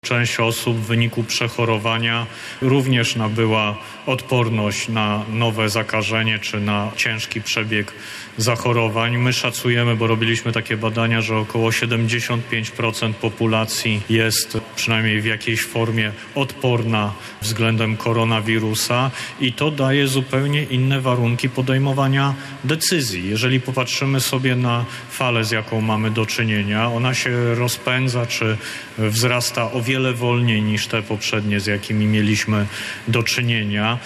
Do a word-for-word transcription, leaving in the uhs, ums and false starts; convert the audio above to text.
Część osób w wyniku przechorowania również nabyła odporność na nowe zakażenie czy na ciężki przebieg zachorowań. My szacujemy, bo robiliśmy takie badania, że około siedemdziesiąt pięć procent populacji jest przynajmniej w jakiejś formie odporna względem koronawirusa i to daje zupełnie inne warunki podejmowania decyzji. Jeżeli popatrzymy sobie na falę, z jaką mamy do czynienia, ona się rozpędza czy wzrasta o wiele wolniej niż te poprzednie, z jakimi mieliśmy do czynienia.